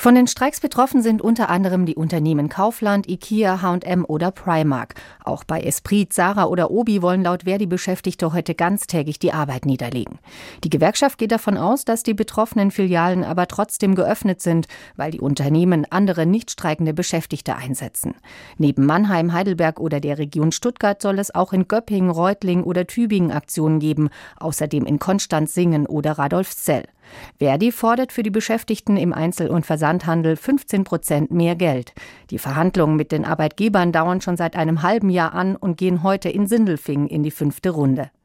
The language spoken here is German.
Von den Streiks betroffen sind unter anderem die Unternehmen Kaufland, IKEA, H&M oder Primark. Auch bei Esprit, Zara oder Obi wollen laut Verdi-Beschäftigte heute ganztägig die Arbeit niederlegen. Die Gewerkschaft geht davon aus, dass die betroffenen Filialen aber trotzdem geöffnet sind, weil die Unternehmen andere nicht streikende Beschäftigte einsetzen. Neben Mannheim, Heidelberg oder der Region Stuttgart soll es auch in Göppingen, Reutlingen oder Tübingen Aktionen geben, außerdem in Konstanz, Singen oder Radolfzell. Verdi fordert für die Beschäftigten im Einzel- und Versandhandel 15% mehr Geld. Die Verhandlungen mit den Arbeitgebern dauern schon seit einem halben Jahr an und gehen heute in Sindelfingen in die 5. Runde.